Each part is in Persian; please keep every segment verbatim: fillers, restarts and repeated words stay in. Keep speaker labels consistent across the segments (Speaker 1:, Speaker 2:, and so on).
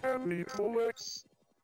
Speaker 1: Netflix.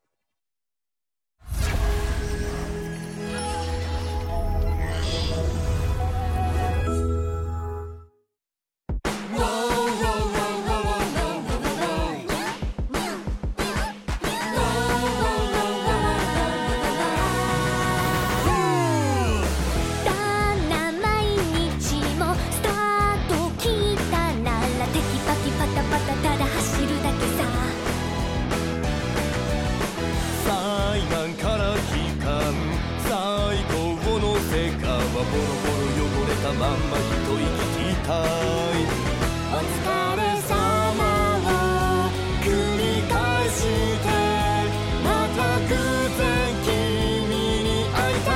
Speaker 2: まんま一息きたいお疲れ様を繰り返してまた偶然君に会いた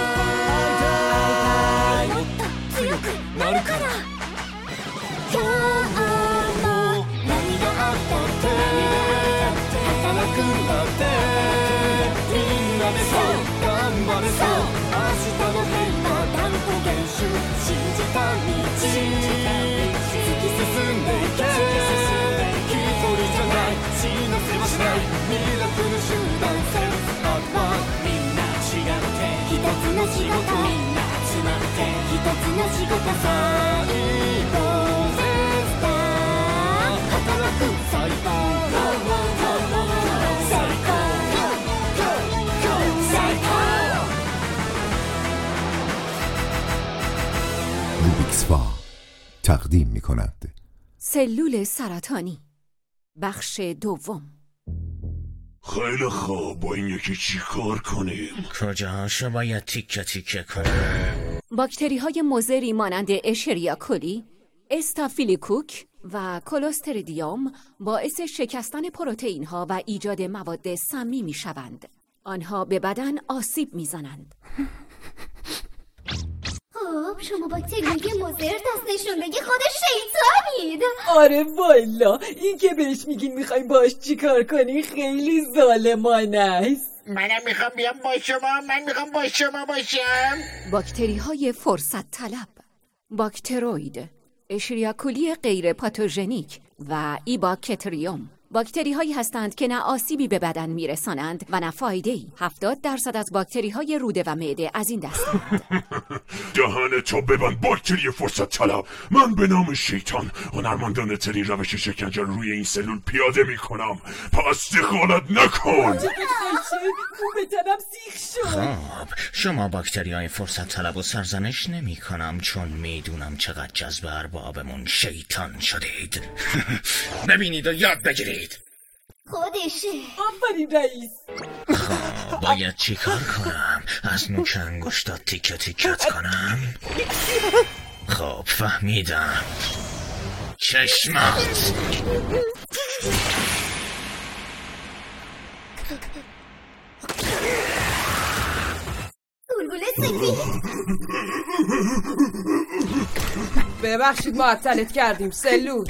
Speaker 2: いもっと強くなるから今日も何があったって働くんだってみんなでそう頑張れそう明日の変化断固厳守信じた道突き進んでいけ一人じゃない死なせはしないミラクル集団セルフアートワークみんな違って一つの仕事みんな集まって一つの仕事最高絶対働く最高
Speaker 3: روبیکسفا تقدیم می کند
Speaker 4: سلول سرطانی بخش دوم.
Speaker 1: خیلی خوب، با این یکی چی کار کنیم؟
Speaker 5: کجاشو باید تیکه تیکه کنیم؟
Speaker 4: باکتری های مضری مانند اشریا کولی، استافیلوکوک و کلوستریدیوم باعث شکستن پروتئین ها و ایجاد مواد سمی می شوند. آنها به بدن آسیب می زنند.
Speaker 6: خب شما باکتریای مضر دست نشونده خودش شیطانید.
Speaker 7: آره والا این که بهش میگین میخوایم باش چیکار کنی خیلی ظالمانه است.
Speaker 5: منم میخوام بیام با شما من میخوام با شما باشم.
Speaker 4: باکتری های فرصت طلب، باکتروید، اشریاکولی غیر پاتوژنیک و ایباکتریوم باکتری هایی هستند که نه آسیبی به بدن میرسانند و نه فایده‌ای. هفتاد درصد از باکتری های روده و معده از این دستند.
Speaker 1: دهن تو ببند باکتری فرصت طلب. من به نام شیطان هنرمندانه ترین روش شکنجه رو روی این سلول پیاده میکنم، پس دخالت نکن.
Speaker 5: خب شما باکتری های فرصت طلب و سرزنش نمی کنم چون میدونم چقدر جذب اربابمون شیطان شدید. ببینید و یاد بگیرید.
Speaker 6: خودشه.
Speaker 7: آفرین رئیس.
Speaker 5: خب باید چی کار کنم؟ از نوک انگشتات تیکه تیکت کنم؟ خب فهمیدم. چشمات.
Speaker 6: بلبل سفید.
Speaker 7: ببخشید معطلت کردیم سلول.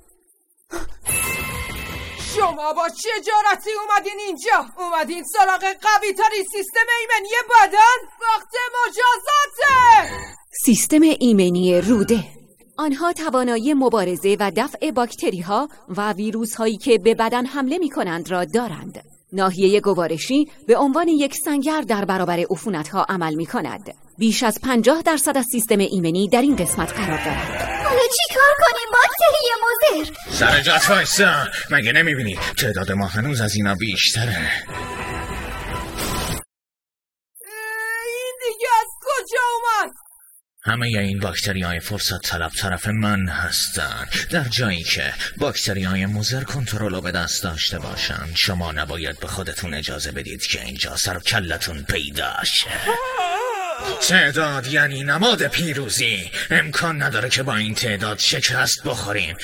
Speaker 7: شما با چه جرأتی اومدین اینجا؟ اومدین سراغ قوی ترین سیستم ایمنی بدن؟ وقت مجازاته.
Speaker 4: سیستم ایمنی روده. آنها توانایی مبارزه و دفع باکتری ها و ویروس هایی که به بدن حمله می کنند را دارند. ناحیه گوارشی به عنوان یک سنگر در برابر عفونت ها عمل می کند. بیش از پنجاه درصد از سیستم ایمنی در این قسمت قرار دارد.
Speaker 6: حالا چی کار کنیم باکتری مضر؟
Speaker 5: سر جات وایسا. مگه نمیبینی تعداد ما هنوز از اینا بیشتره؟
Speaker 7: این دیگه از کجا اومد؟
Speaker 5: همه این باکتری های فرصت طلب طرف من هستن. در جایی که باکتری های مضر کنترل رو به دست داشته باشن شما نباید به خودتون اجازه بدید که اینجا سر و کلتون پیدا شه. تعداد یعنی نماد پیروزی. امکان نداره که با این تعداد شکست بخوریم.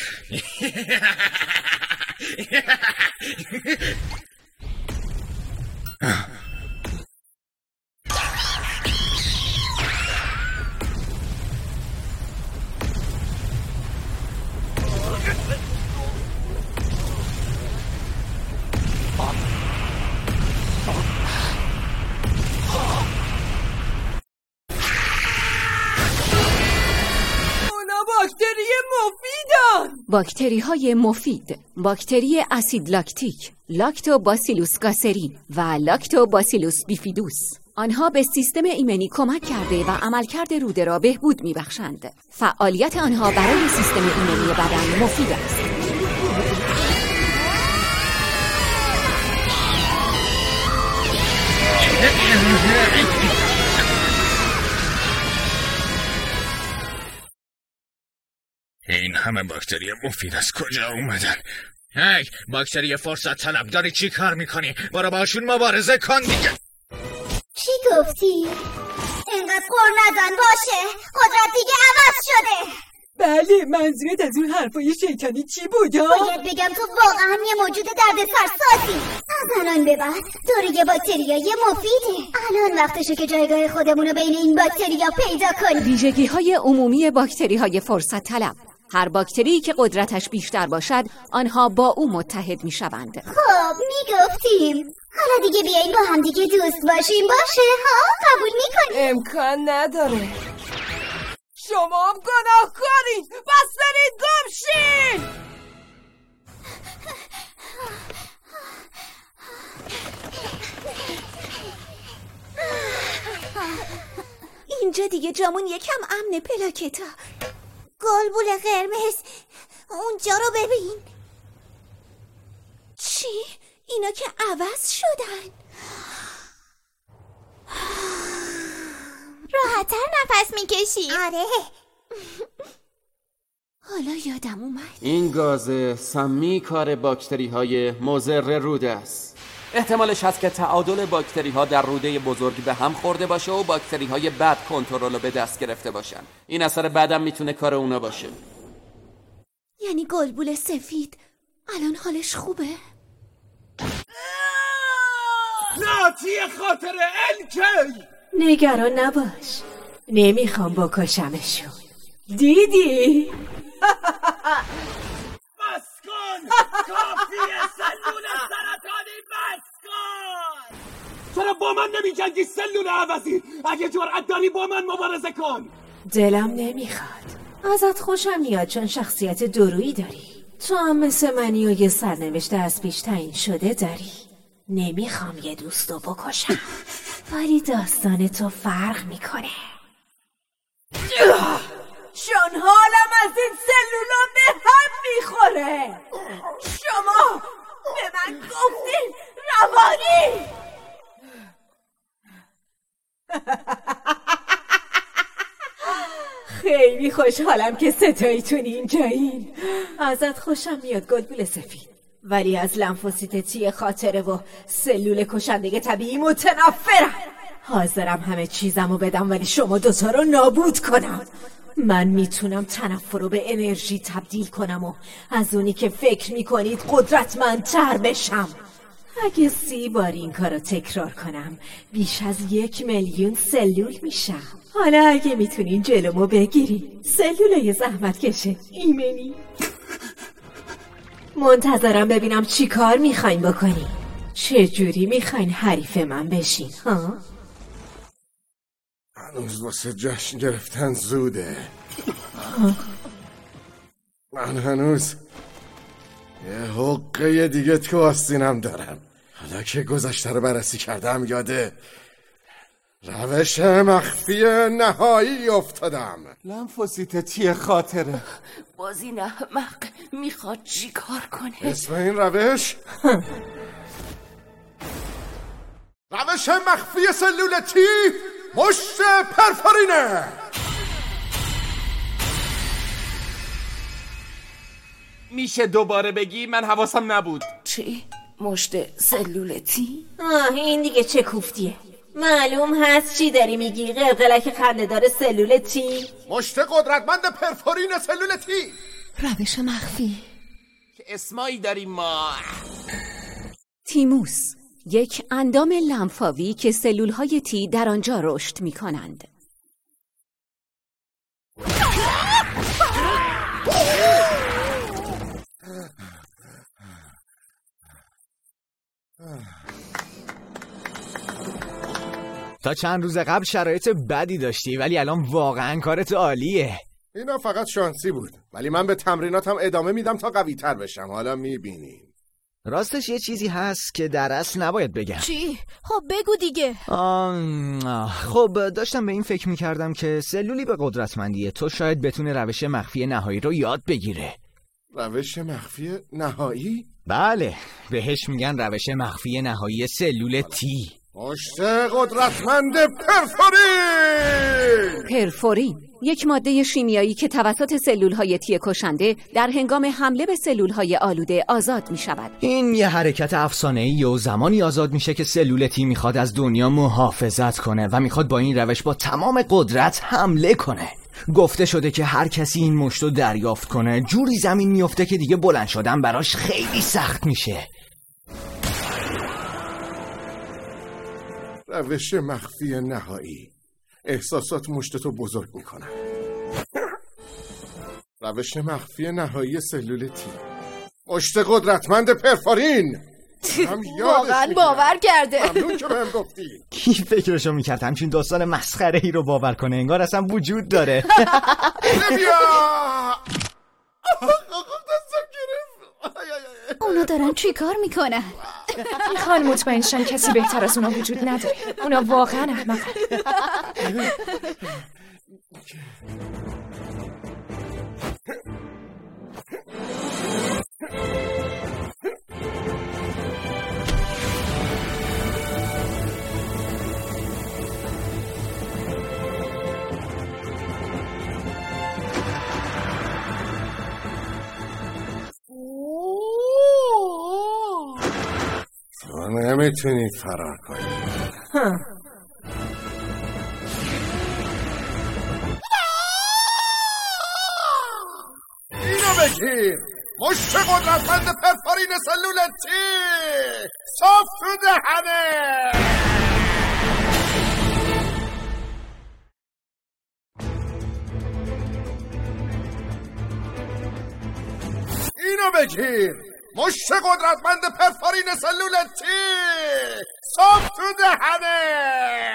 Speaker 7: باکتری مفیدن.
Speaker 4: باکتری های مفید: باکتری اسید لاکتیک، لاکتوباسیلوس گاسری و لاکتوباسیلوس بیفیدوس. آنها به سیستم ایمنی کمک کرده و عملکرد روده را بهبود می‌بخشند. فعالیت آنها برای سیستم ایمنی بدن مفید است.
Speaker 5: این همه باکتری مفید از کجا اومدن؟ هی باکتری فرصت طلب، داری چی کار میکنی؟ برو باشون مبارزه کن دیگه.
Speaker 6: چی گفتی؟ اینقدر قر نزن باشه، قدرت دیگه عوض شده.
Speaker 7: بله، منظورت از اون حرفای شیطانی چی بود ها؟
Speaker 6: باید بگم تو واقعا یه موجود دردسرسازی. از الان به بعد دور یه باکتریای مفیده. الان وقتشه که جایگاه خودمونو بین این باکتریا پیدا کنیم.
Speaker 4: ویژگی های عمومی باکتری های فرصت طلب: هر باکتری که قدرتش بیشتر باشد آنها با او متحد می شوند.
Speaker 6: خب میگفتیم حالا دیگه بیاییم با هم دیگه دوست باشیم، باشه ها؟ قبول میکنیم؟
Speaker 7: امکان نداره. شما هم گناه کنید، بس برید گم شین.
Speaker 2: اینجا دیگه جامون یکم امن. پلاکتا گلبول قرمز اونجا رو ببین. چی؟ اینا که عوض شدن. راحت‌تر نفس میکشی. آره. حالا یادم اومد
Speaker 8: این گاز سمی کار باکتری های مضر روده است. احتمالش هست که تعادل باکتری ها در روده بزرگ به هم خورده باشه و باکتری های بد کنترل رو به دست گرفته باشن. این اثر بعدم میتونه کار اونا باشه.
Speaker 2: یعنی گلبول سفید الان حالش خوبه؟
Speaker 9: ناتی خاطر الکی.
Speaker 7: نگران نباش، نمیخوام بکشمشون. دیدی؟
Speaker 9: بس کن، کافیه. سلول سرطانی بس کن. چرا با من نمی جنگی سلول عوضی؟ اگه جرأت داری با من مبارزه کن.
Speaker 7: دلم نمیخواد. ازت خوشم میاد چون شخصیت درویی داری. تو هم مثل منی و یه سرنوشت از پیش تعیین شده داری. نمیخوام یه دوستو بکشم، ولی داستان تو فرق میکنه. چون حالم از این سلولا به هم میخوره. شما به من گفتین روانی. خیلی خوشحالم که ستاییتون اینجایین. ازت خوشم میاد گلبول سفید، ولی از لنفوسیت تی خاطره و سلول کشنده طبیعی متنفرم. حاضرم همه چیزمو بدم ولی شما دوتا رو نابود کنم. من میتونم تنفر رو به انرژی تبدیل کنم و از اونی که فکر میکنید قدرتمندتر بشم. اگه سی بار این کارو تکرار کنم بیش از یک میلیون سلول میشم. حالا اگه میتونین جلومو بگیری، سلولای زحمت کشه ایمنی. منتظرم ببینم چی کار میخواین بکنی. چه جوری میخواین حریف من بشین ها؟
Speaker 9: هنوز واسه جشن گرفتن زوده. من هنوز یه حقه دیگه تو آستینم دارم. حالا که گذشته رو بررسی کردم یاده روش مخفی نهایی افتادم. لنفوسیت خاطره.
Speaker 10: بازی احمق میخواد چی کار کنه؟
Speaker 9: اسم این روش روش مخفی سلول تی مشت پرفورینه.
Speaker 8: میشه دوباره بگی؟ من حواسم نبود.
Speaker 10: چی؟ مشت سلول تی؟
Speaker 7: آه این دیگه چه کوفتیه؟ معلوم هست چی داری میگی؟ قلقلک خنده‌دار سلول تی؟
Speaker 9: مشت قدرتمند پرفورین سلول تی.
Speaker 10: روش مخفی
Speaker 8: که اسمایی داریم ما.
Speaker 4: تیموس، یک اندام لنفاوی که سلول‌های تی در آنجا رشد می‌کنند.
Speaker 11: تا چند روز قبل شرایط بدی داشتی ولی الان واقعا کارت عالیه. اینا فقط شانسی بود، ولی من به تمریناتم ادامه میدم تا قوی تر بشم. حالا میبینیم.
Speaker 12: راستش یه چیزی هست که در اصل نباید بگم.
Speaker 13: چی؟ خب بگو دیگه.
Speaker 12: آه خب داشتم به این فکر میکردم که سلولی به قدرتمندی تو شاید بتونه روش مخفی نهایی رو یاد بگیره.
Speaker 11: روش مخفی نهایی؟
Speaker 12: بله، بهش میگن روش مخفی نهایی سلول تی.
Speaker 11: مشت قدرتمند پرفورین.
Speaker 4: پرفورین یک ماده شیمیایی که توسط سلول‌های تی کشنده در هنگام حمله به سلول‌های آلوده آزاد می‌شود.
Speaker 12: این یه حرکت افسانه‌ای و زمانی آزاد میشه که سلول تی میخواد از دنیا محافظت کنه و میخواد با این روش با تمام قدرت حمله کنه. گفته شده که هر کسی این مشت رو دریافت کنه جوری زمین میفته که دیگه بلند شدن براش خیلی سخت میشه.
Speaker 11: روش مخفی نهایی. احساسات مشتتو بزرگ میکنن. روش مخفی نهایی سلول تی. مشت قدرتمند پرفورین.
Speaker 13: واقعا باور کرده.
Speaker 11: ممنون که بهم گفتی.
Speaker 12: کی فکرشو میکرد همچین داستان مسخره ای رو باور کنه؟ انگار اصلا وجود داره.
Speaker 11: بیا.
Speaker 13: اونا دارن چی کار میکنن؟
Speaker 14: میخوان مطمئن شن کسی بهتر از اونا وجود نداره. اونا واقعا احمقن.
Speaker 11: تو نمیتونید فرار کنید. اینو بگیر. مشت قدرتمند پرفورین سلول تی. صاف تو دهنه. اینو بگیر. مشت قدرتمند پرفورین سلول تی. صاف تو دهنه.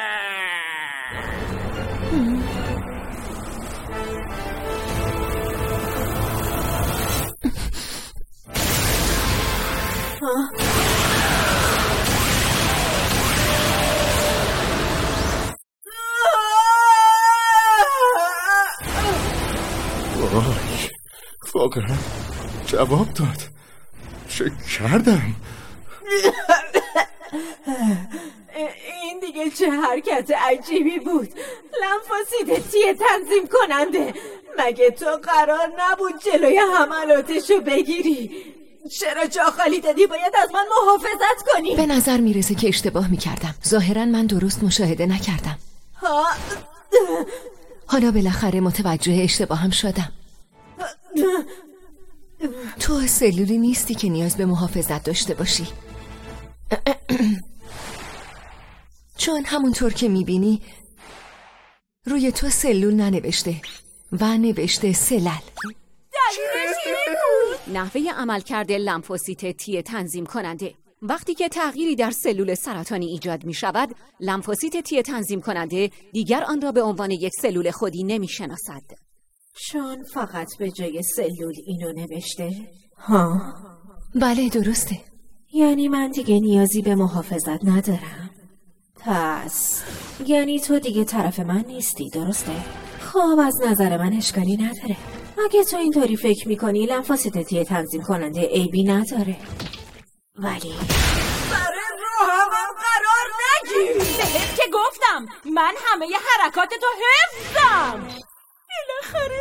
Speaker 11: وای، واقعا جواب داد. چه کردم؟
Speaker 7: این دیگه چه حرکت عجیبی بود. لنفاسیت تی تنظیم کننده، مگه تو قرار نبود جلوی حملاتشو بگیری؟ چرا جا خالی دادی؟ باید از من محافظت کنی.
Speaker 10: به نظر میرسه که اشتباه میکردم. ظاهرا من درست مشاهده نکردم.
Speaker 7: ها؟
Speaker 10: حالا بالاخره متوجه اشتباهم شدم. تو سلولی نیستی که نیاز به محافظت داشته باشی. چون همونطور که میبینی روی تو سلول ننوشته و نوشته سلل.
Speaker 4: نحوه عملکرد لنفوسیت تی تنظیم کننده. وقتی که تغییری در سلول سرطانی ایجاد می شود، لنفوسیت تی تنظیم کننده دیگر آن را به عنوان یک سلول خودی نمی شناسد.
Speaker 7: چون فقط به جای سلول اینو نوشته؟ ها؟
Speaker 10: بله درسته.
Speaker 7: یعنی من دیگه نیازی به محافظت ندارم. پس یعنی تو دیگه طرف من نیستی، درسته؟ خب از نظر من اشکالی نداره. اگه تو اینطوری فکر میکنی لنفاسیت تی تنظیم کننده عیبی نداره، ولی سر روحم قرار نگیر.
Speaker 15: بهت که گفتم من همه ی حرکات تو حفظم. بالاخره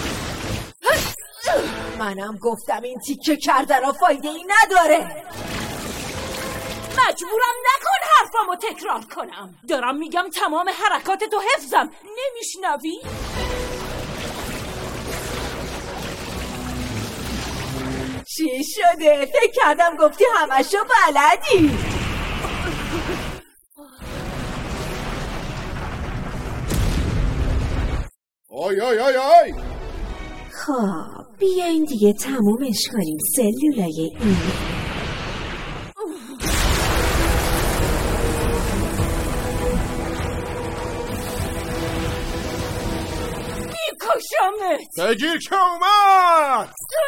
Speaker 7: منم گفتم این تیکه کردن فایده ای نداره.
Speaker 15: مجبورم نکن حرفامو تکرار کنم. دارم میگم تمام حرکات تو حفظم. نمیشنوی؟
Speaker 7: چی شده؟ فکر کردم گفتی همشو بلدی.
Speaker 11: آی آی آی آی.
Speaker 7: خب بیاین دیگه تمومش کنیم سلولای این.
Speaker 15: میکشمت.
Speaker 11: بگیر که اومد.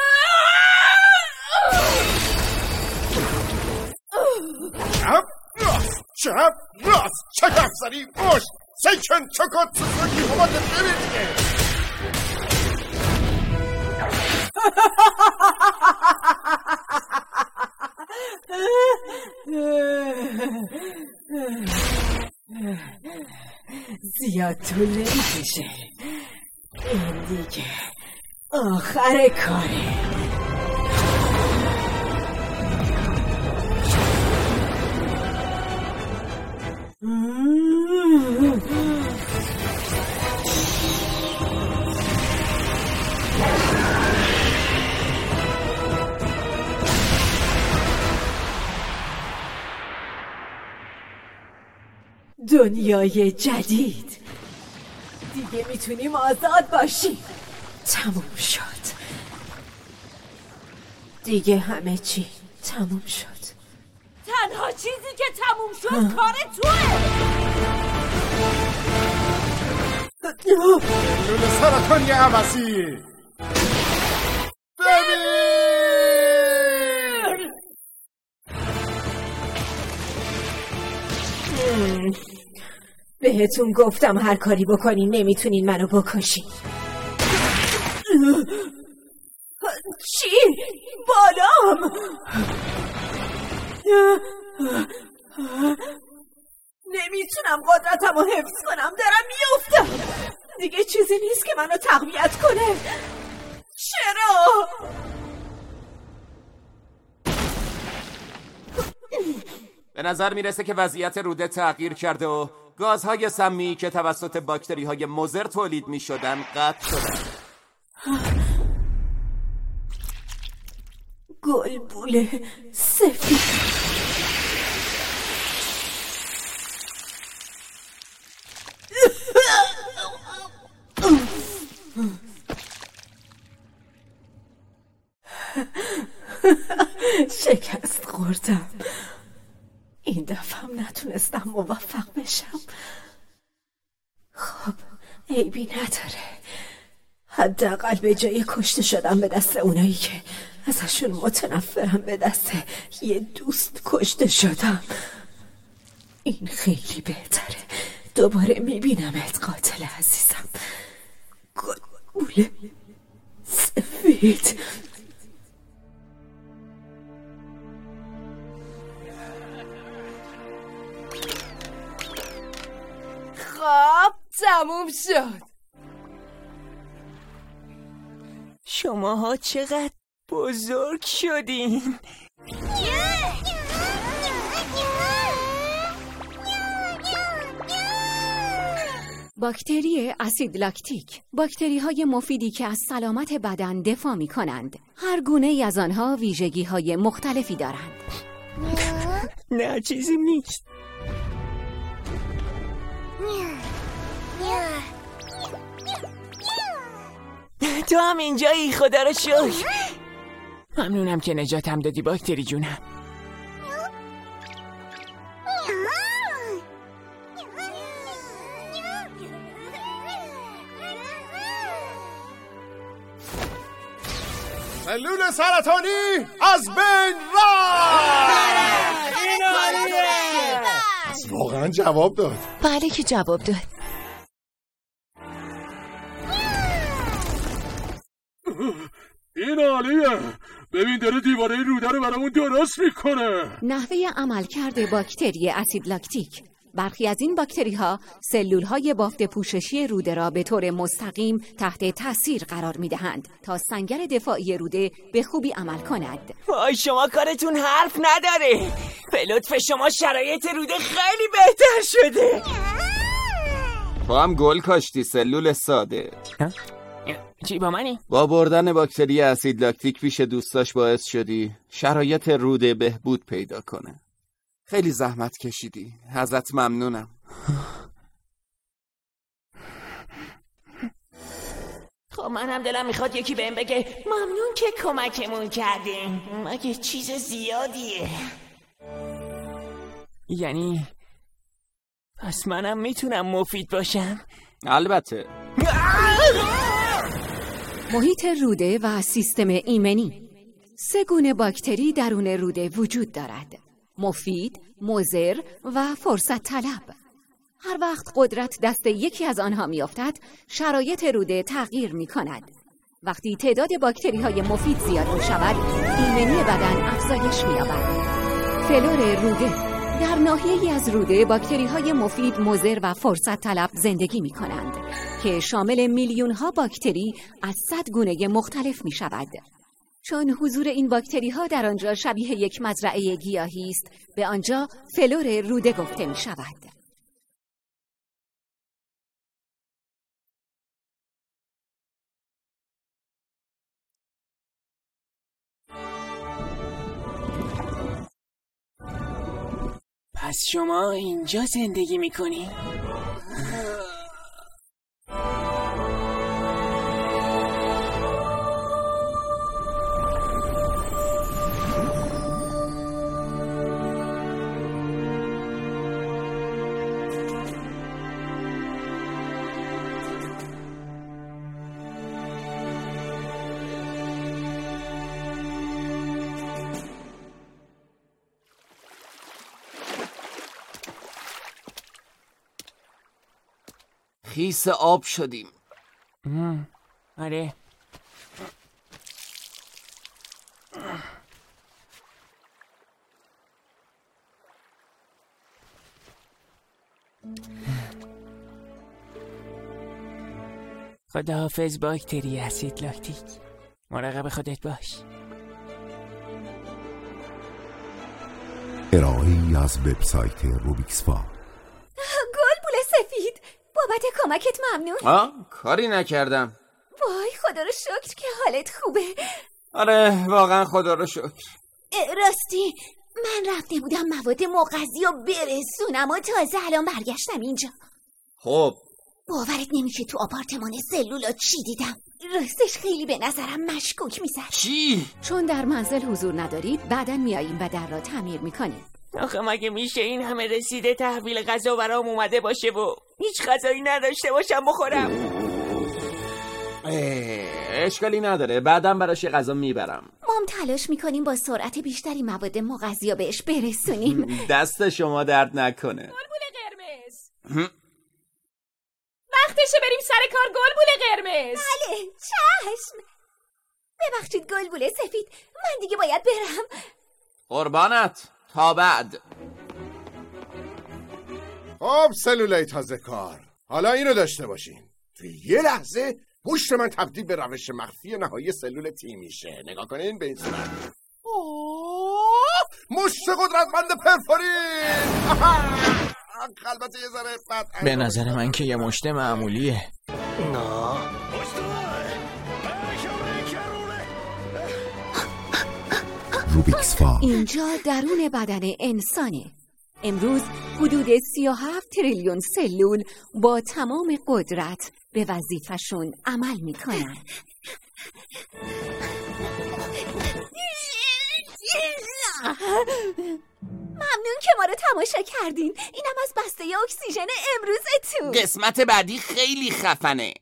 Speaker 11: چپ راست چپ راست چکر سری پشت سیکن چکت سساکی اومد ببینید.
Speaker 7: زیاد طول نمیکشه. این دیگه آخر کاره. دنیای جدید. دیگه میتونیم آزاد باشیم. تموم شد. دیگه همه چی تموم شد.
Speaker 15: تنها چیزی که تموم شد کار توه.
Speaker 11: لوله سرطانی عوضی. ببین
Speaker 7: بهتون گفتم هر کاری بکنین نمیتونین منو بکشین. چی؟ بالام نمیتونم قدرتمو حفظ کنم. دارم میافتم. دیگه چیزی نیست که منو تقویت کنه. چرا؟
Speaker 8: به نظر میرسه که وضعیت روده تغییر کرده و گازهای سمی که توسط باکتری های مضر تولید می شدن قطع شدن.
Speaker 7: گلبوله سفید. شکست خوردم. این دفعه هم نتونستم موفق بشم. خب عیبی نداره. حداقل به جای کشته شدم به دست اونایی که ازشون متنفرم به دست یه دوست کشته شدم. این خیلی بهتره. دوباره میبینمت قاتل عزیزم. گلبوله سفید.
Speaker 10: خب تموم شد.
Speaker 12: شماها چقدر بزرگ شدین.
Speaker 4: باکتری اسید لاکتیک، باکتری های مفیدی که از سلامت بدن دفاع می کنند. هر گونه ای از آنها ویژگی های مختلفی دارند.
Speaker 12: نه چیزی نیست. تو هم اینجایی، خدا رو شکر. ممنونم که نجاتم دادی باکتری جونم.
Speaker 11: سلول سرطانی از بین رفت. واقعا جواب داد.
Speaker 14: بله که جواب داد.
Speaker 1: این عالیه. ببین داره دیواره روده رو برامون درست میکنه.
Speaker 4: نحوه عملکرد باکتری اسید لاکتیک. برخی از این باکتری ها سلول های بافت پوششی روده را به طور مستقیم تحت تاثیر قرار می دهند تا سنگر دفاعی روده به خوبی عمل کند.
Speaker 12: وای شما کارتون حرف نداره. به لطف شما شرایط روده خیلی بهتر شده.
Speaker 8: تو هم گل کاشتی سلول ساده.
Speaker 12: چی با منی؟
Speaker 8: با بردن باکتری اسید لاکتیک پیش دوستاش باعث شدی شرایط روده بهبود پیدا کنه. خیلی زحمت کشیدی. ازت ممنونم.
Speaker 12: خب من هم دلم میخواد یکی بهم بگه ممنون که کمکمون کردیم. مگه چیز زیادیه. یعنی پس منم میتونم مفید باشم؟
Speaker 8: البته.
Speaker 4: محیط روده و سیستم ایمنی. سه گونه باکتری درون روده وجود دارد: مفید، مضر و فرصت طلب. هر وقت قدرت دست یکی از آنها میافتد، شرایط روده تغییر می کند. وقتی تعداد باکتری های مفید زیاد می شود، ایمنی بدن افزایش می یابد. فلور روده. در ناحیه‌ای از روده باکتری های مفید، مضر و فرصت طلب زندگی می کنند که شامل میلیون ها باکتری از صد گونه مختلف می شود. چون حضور این باکتری ها در آنجا شبیه یک مزرعه گیاهی است، به آنجا فلور روده گفته می شود.
Speaker 16: پس شما اینجا زندگی میکنی؟
Speaker 8: خیس آب شدیم.
Speaker 16: آره. خداحافظ باکتری اسید لاکتیک. مراقب خودت باش.
Speaker 3: ارائه‌ای از وبسایت روبیکسفا.
Speaker 6: گلبول سفید، بابت کمکت ممنون.
Speaker 8: آه کاری نکردم.
Speaker 6: وای خدا رو شکر که حالت خوبه.
Speaker 8: آره واقعا خدا رو شکر.
Speaker 6: راستی من رفته بودم مواد مغذی رو برسونم و تازه الان برگشتم اینجا.
Speaker 8: خب
Speaker 6: باورت نمیشه تو آپارتمان سلولا چی دیدم. راستش خیلی به نظرم مشکوک میزد.
Speaker 8: چی؟
Speaker 4: چون در منزل حضور ندارید، بعداً میاییم و در را تعمیر میکنیم.
Speaker 16: آخه مگه میشه این همه رسیده تحویل غذا برام اومده باشه و هیچ غذایی نداشته باشم بخورم؟
Speaker 8: اشکالی نداره، بعداً براش یه غذا میبرم.
Speaker 6: ما هم تلاش میکنیم با سرعت بیشتری مواد مغذی رو بهش برسونیم.
Speaker 8: دست شما درد نکنه.
Speaker 15: گلبول قرمز وقتشه بریم سر کار. گلبول قرمز.
Speaker 6: بله چشم. ببخشید گلبول سفید، من دیگه باید برم.
Speaker 8: قربانت، تا بعد.
Speaker 11: خب سلولای تازه کار، حالا اینو داشته باشین. توی یه لحظه پشت من تبدیل به روش مخفی نهایی سلول تی میشه. نگاه کنین به این صورت. مشت قدرتمند پرفورین. البته یه ذره بد.
Speaker 12: به نظر من که یه مشت معمولیه.
Speaker 11: نه
Speaker 3: روبیکسفا.
Speaker 4: اینجا درون بدن انسانه. امروز حدود سی و هفت تریلیون سلول با تمام قدرت به وظیفه‌شون عمل میکنن.
Speaker 6: ممنون که ما رو تماشا کردین. اینم از بسته اکسیژن امروزتون.
Speaker 8: قسمت بعدی خیلی خفنه.